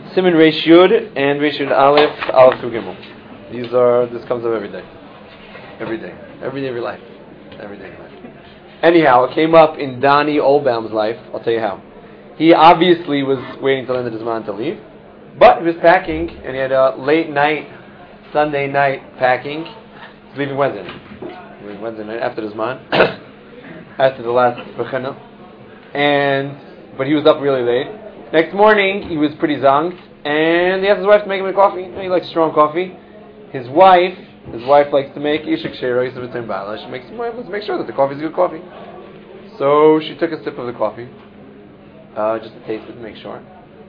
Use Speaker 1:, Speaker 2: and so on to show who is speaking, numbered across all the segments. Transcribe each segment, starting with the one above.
Speaker 1: Siman Reish Yud and Reish Yud Aleph through Gimel. This comes up every day. Every day of your life. Every day of your life. Anyhow, it came up in Donnie Olbaum's life. I'll tell you how. He obviously was waiting till the end of his man to leave, but he was packing, and he had a late night, Sunday night packing. He's leaving Wednesday night after his man, after the last Bechana. But he was up really late. Next morning, he was pretty zonked, and he asked his wife to make him a coffee. He likes strong coffee. His wife likes to make Ishik Shero, Yisuf B'Tim Bala. She makes let's make sure that the coffee is good coffee. So she took a sip of the coffee, just to taste it to make sure.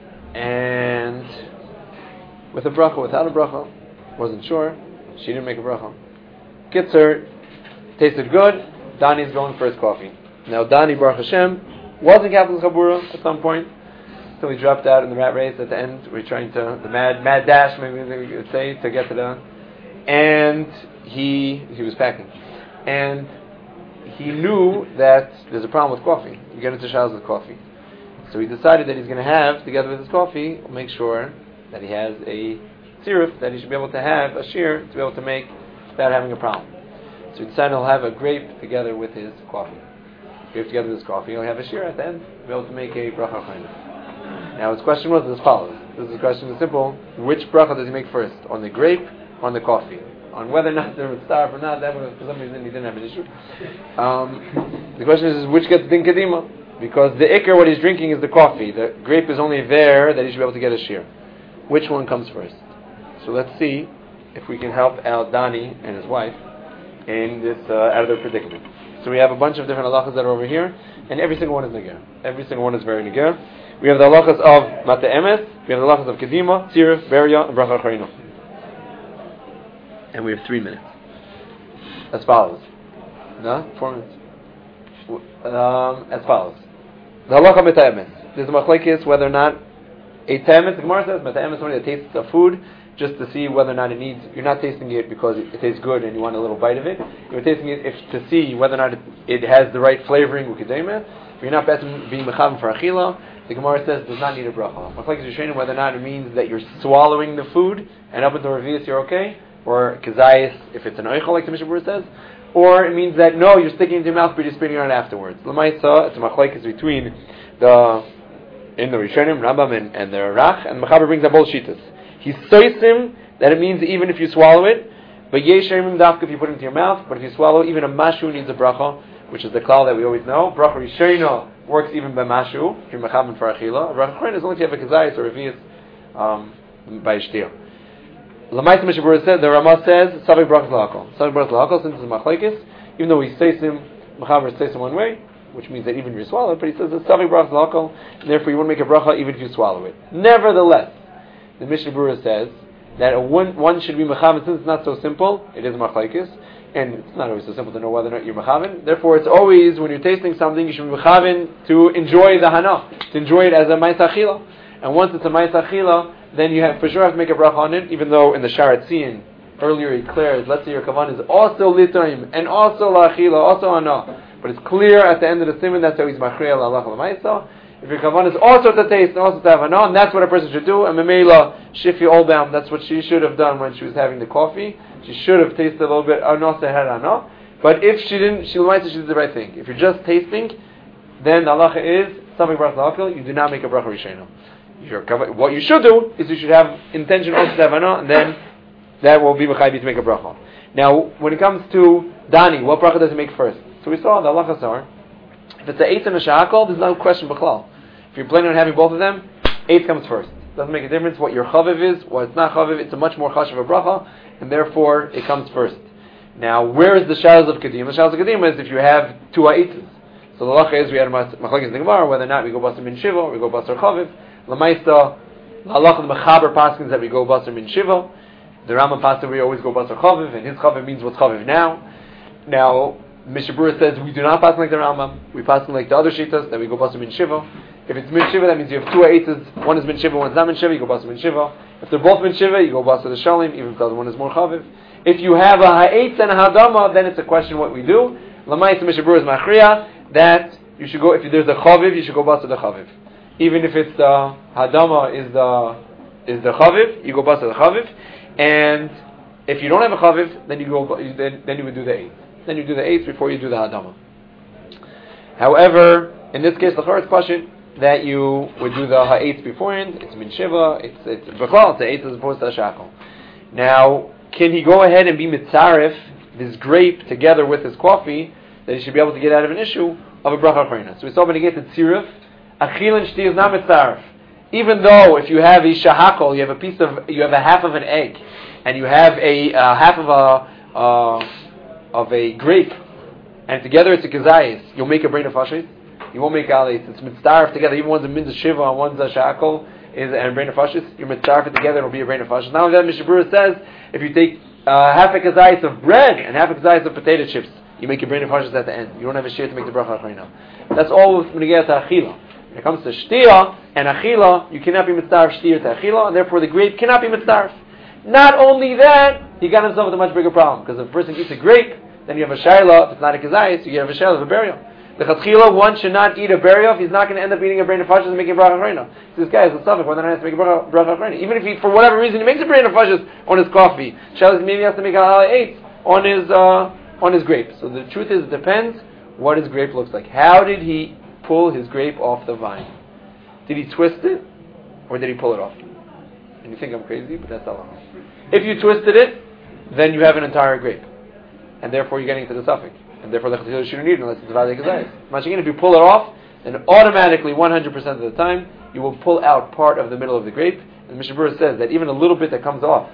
Speaker 1: And with a bracha, without a bracha, wasn't sure. She didn't make a bracha. Kitzer, tasted good. Dani's going for his coffee. Now Dani, Baruch Hashem, was in Capital Chabura at some point, until he dropped out in the rat race at the end. We're trying to, the mad dash, maybe we could say, to get to the, and he was packing. And he knew that there's a problem with coffee. You get into showers with coffee. So he decided that he's going to have, together with his coffee, make sure that he has a syrup that he should be able to have, a shear, to be able to make without having a problem. So he decided he'll have a grape together with his coffee. Grape together with his coffee, he'll have a shear at the end, to be able to make a bracha chayim. Now his question was as follows. This is a question is simple. Which bracha does he make first? On the grape or on the coffee? On whether or not there would starve or not, that was, for some reason he didn't have an issue. The question is which gets din kadima? Because the ikr, what he's drinking, is the coffee. The grape is only there that he should be able to get a shear. Which one comes first? So let's see if we can help out Dani and his wife in this out of their predicament. So we have a bunch of different halachas that are over here, and every single one is nigger. Every single one is very nigger. We have the halachas of Mata Emes, we have the halachas of Kedima, Tziruf, Beria, and Bracha Acharino. And we have 3 minutes. As follows. No? 4 minutes. As follows. The halacha Mata Emes. There's a machlekes whether or not a temes, the Gemara says, Mata Emes, somebody that tastes the food, just to see whether or not it needs, you're not tasting it because it tastes good and you want a little bite of it. You're tasting it to see whether or not it has the right flavoring, if you're not being mechavim for achila, the Gemara says does not need a bracha. Machlekes Rishonim whether or not it means that you're swallowing the food and up until Revius you're okay, or kazayis if it's an oichel like the Mishnah Berurah says, or it means that no, you're sticking it into your mouth but you're spitting it out afterwards. L'maisa, it's a machlekes between in the Rishonim, Rambam and the Rach, and Mechaber brings up both shitas. He's soisim that it means even if you swallow it, but yesherim dafka if you put it into your mouth, but if you swallow, even a mashu needs a bracha, which is the klal that we always know. Bracha rishona works even by mashu, if you're mechavan for achila. Bracha chrein is only if you have a kazayis or revius by shtir. L'maisa Mishnah Berurah said, the Ramah says, savik brachas lahakol. Savik brachas lahakol, since it's machlekes, even though we soisim, mechavan soisim one way, which means that even if you swallow it, but he says it's savik brachas lahakol, and therefore you want to make a bracha even if you swallow it. Nevertheless, the Mishnah Berurah says that one should be mechavan, since it's not so simple, it is machlekes, and it's not always so simple to know whether or not you're mechavan. Therefore, it's always, when you're tasting something, you should be mechavan to enjoy the hana, to enjoy it as a ma'aseh achila. And once it's a ma'aseh achila, then you for sure have to make a bracha on it, even though in the Sharat Tzion, earlier he declares, let's say your kavan is also litoim, and also la'achila, also hana. But it's clear at the end of the simon, that's how he's machriya l'alach l'ma'aseh. If your kavan is also to taste and also to have hana, and that's what a person should do. And Memela Shifi Olbaum, that's what she should have done when she was having the coffee. She should have tasted a little bit hana had hana. But if she didn't, she did the right thing. If you're just tasting, then the halacha is something bracha l'akil. You do not make a bracha rishena. What you should do is you should have intention also to have hana, and then that will be mechayiv to make a bracha. Now, when it comes to Dani, what bracha does he make first? So we saw the halachas are, if it's an eight and a shahakol, there's no question b'chlal. If you're planning on having both of them, 8 comes first. Doesn't make a difference what your chaviv is, what it's not chaviv. It's a much more chashav bracha, and therefore it comes first. Now, where is the shalos of kedima? The shalos of kedima is if you have 2 aitas. So the halacha is we had machlekes in the Gemara whether or not we go basar min shiva or we go basar chaviv. L'maisa, the halacha the mechaber paskins that we go basar min shiva. The Rambam pasuk we always go basar chaviv, and his chaviv means what's chaviv now. Now, Mishnah Berurah says we do not pass like the Rambam. We pass like the other shitas that we go basar min shiva. If it's min shiva, that means you have 2 aitas. One is min shiva, one is not min shiva. You go basar min shiva. If they're both min shiva, you go basar the shalim, even if the other one is more chaviv. If you have a ha'etz and a hadama, then it's a question what we do. L'maisa Mishnah Berurah is machriya that you should go. If there's a chaviv, you should go basar the chaviv. Even if it's the hadama is the is the chaviv. You go basa the chaviv, and if you don't have a chaviv, then you would do the eighth. Then you do the eighth before you do the hadama. However, in this case, the it's question that you would do the ha'etz beforehand. It's min shiva. It's the eighth as opposed to the shakal. Now, can he go ahead and be mitzaref this grape together with his coffee, that he should be able to get out of an issue of a bracha achrona? So we saw when he gets to tziruf, achil and shti is not mitzaref. Even though if you have a shahakol, you have a half of an egg, and you have a half of a grape, and together it's a kazayis, you'll make a brain of fashis. You won't make alis. It's mitzaref together. Even one's a minza shiva and one's a shahakol and brain of fashis. You mitzaref it together, it'll be a brain of fashis. Now that Mishnah Berurah says, if you take half a kazayis of bread and half a kazayis of potato chips, you make a brain of fashis at the end. You don't have a share to make the bracha achrona. That's all when you get to achila. When it comes to shtia and achila, you cannot be mitzaref shtia to achila, and therefore the grape cannot be mitzaref. Not only that, he got himself with a much bigger problem, because if a person eats a grape, then you have a shayla. If it's not a kazayis, you have a shayla of a burial. The chatchila, one should not eat a burial if he's not going to end up eating a brain of fashis and making a bracha achrona. So this guy is a suffix whether or not he has to make a bracha achrona. Even if he, for whatever reason, he makes a brain of fashis on his coffee, shayla maybe he has to make a halal eight on his grape. So the truth is, it depends what his grape looks like. How did he pull his grape off the vine? Did he twist it, or did he pull it off? And you think I'm crazy, but that's all. If you twisted it, then you have an entire grape, and therefore you're getting into the suffix, and therefore the chatchila shouldn't eat it unless it's vade kazayis. Masha'kin, if you pull it off, then automatically 100% of the time you will pull out part of the middle of the grape. And Mishnah Berurah says that even a little bit that comes off,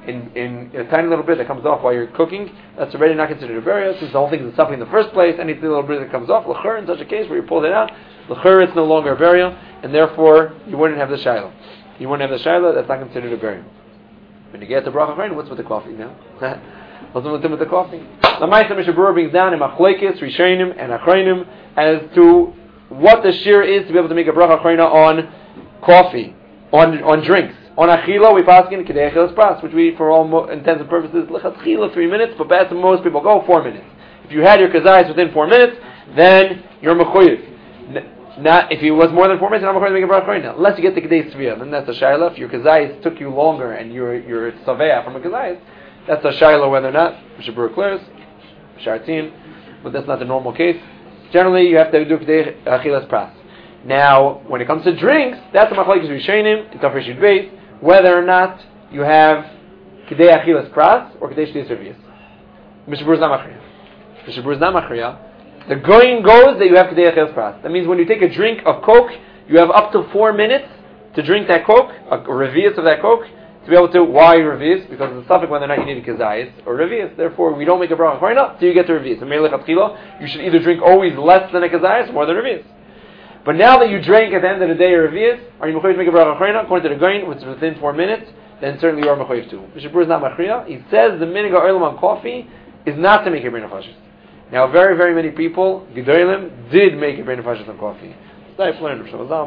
Speaker 1: in a tiny little bit that comes off while you're cooking, that's already not considered a burial, since the whole thing is a suffix in the first place. Any little bit that comes off, l'chur, in such a case where you pulled it out, l'chur, it's no longer a burial, and therefore you wouldn't have the shayla. You wouldn't have the shayla, that's not considered a burial. When you get the bracha achrona, what's with the coffee now? What's with the coffee? The Ma'aseh Mishnah Berurah brings down in machlekes, rishonim, and achronim as to what the shear is to be able to make a bracha achrona on coffee, on drinks. On achila, we pass in kedei achilas pras, which we, for all intents and purposes, lechatchila 3 minutes, but best most people go 4 minutes. If you had your kazayis within 4 minutes, then you're mechuyev. Not if it was more than 4 minutes, you're not mechuyev to make a bracha achrona. Unless you get the kedei sviyah, then that's a shayla. If your kazayis took you longer and you're saveya from a kazayis, that's a shayla whether or not Mishnah Berurah clears, shartin, but that's not the normal case. Generally, you have to do kedei achilas pras. Now, when it comes to drinks, that's a machlekes rishonim in Tafresh Yud Beis, whether or not you have kedei achilas pras or kedei shtias revius. Mishnah Berurah is not machriya. Mishnah Berurah is not machriya. The going goes that you have kedei achilas pras. That means when you take a drink of Coke, you have up to 4 minutes to drink that Coke, a revius of that Coke, to be able to, why revius? Because of the suffix whether or not you need a kazayis or revius. Therefore, we don't make a bracha achrona till you get to revius. And meilech atchila, you should either drink always less than a kazayis or more than revius. But now that you drank at the end of the day a revius, are you mechuyev to make a bracha achrona according to the gain, which is within 4 minutes? Then certainly you are mechuyev too. Mishnah Berurah is not machriya. He says the minig ha'olam on coffee is not to make a brain of fashis. Now, very, very many people, gedolim, did make a brain of fashis on coffee. Steipler,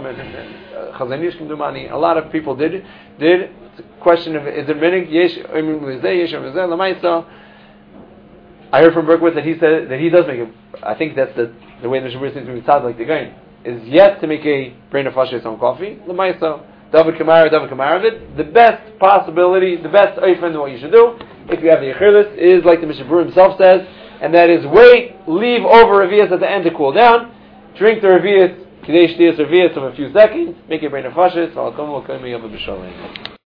Speaker 1: Chazon Ish K'mdumani, a lot of people did. It's a question of, is it minig, yesh, lamaisa. I heard from Berkowitz that he said that he does make it. I think that's the way the Mishnah Berurah seems to be like the gain, is yet to make a brain of fashis on coffee. Lamaisa, David Kamaravit. The best possibility, the best oifen, what you should do, if you have the achilas, is like the Mishnah Berurah himself says, and that is leave over revius at the end to cool down, drink the revius, kedei shtias revius of a few seconds, make a brain of fashis,